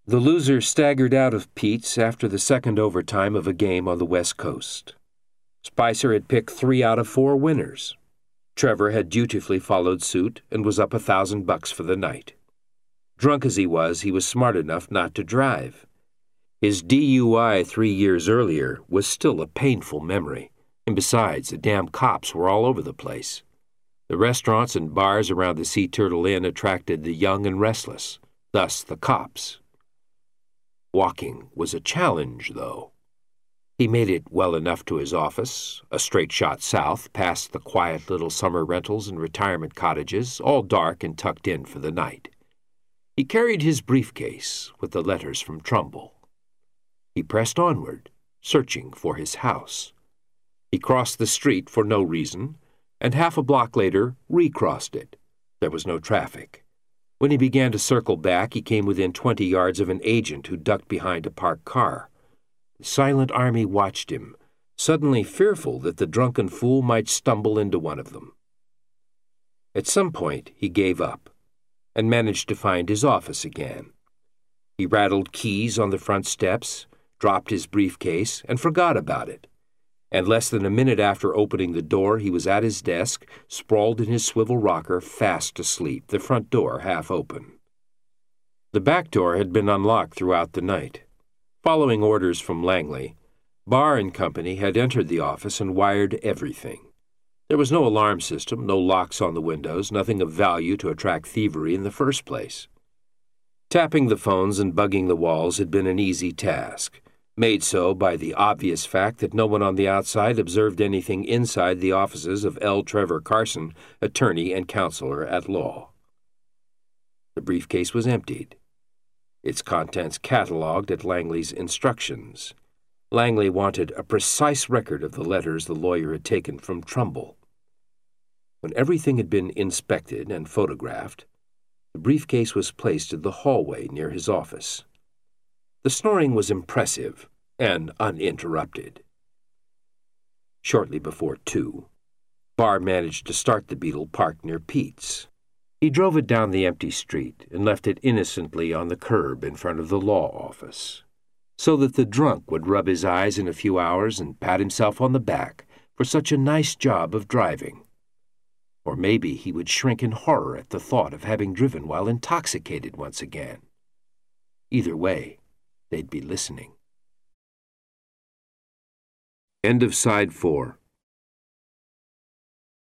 The loser staggered out of Pete's after the second overtime of a game on the West Coast. Spicer had picked 3 out of 4 winners. Trevor had dutifully followed suit and was up $1,000 for the night. Drunk as he was smart enough not to drive. His DUI 3 years earlier was still a painful memory, and besides, the damn cops were all over the place. The restaurants and bars around the Sea Turtle Inn attracted the young and restless, thus the cops. Walking was a challenge, though. He made it well enough to his office, a straight shot south, past the quiet little summer rentals and retirement cottages, all dark and tucked in for the night. He carried his briefcase with the letters from Trumbull. He pressed onward, searching for his house. He crossed the street for no reason, and half a block later recrossed it. There was no traffic. When he began to circle back, he came within 20 yards of an agent who ducked behind a parked car. The silent army watched him, suddenly fearful that the drunken fool might stumble into one of them. At some point, he gave up and managed to find his office again. He rattled keys on the front steps, dropped his briefcase, and forgot about it. And less than a minute after opening the door, he was at his desk, sprawled in his swivel rocker, fast asleep, the front door half open. The back door had been unlocked throughout the night. Following orders from Langley, Barr and Company had entered the office and wired everything. There was no alarm system, no locks on the windows, nothing of value to attract thievery in the first place. Tapping the phones and bugging the walls had been an easy task, made so by the obvious fact that no one on the outside observed anything inside the offices of L. Trevor Carson, attorney and counselor at law. The briefcase was emptied, its contents catalogued at Langley's instructions. Langley wanted a precise record of the letters the lawyer had taken from Trumbull. When everything had been inspected and photographed, the briefcase was placed in the hallway near his office. The snoring was impressive and uninterrupted. Shortly before 2, Barr managed to start the Beetle parked near Pete's. He drove it down the empty street and left it innocently on the curb in front of the law office, so that the drunk would rub his eyes in a few hours and pat himself on the back for such a nice job of driving. Or maybe he would shrink in horror at the thought of having driven while intoxicated once again. Either way, they'd be listening. End of Side 4.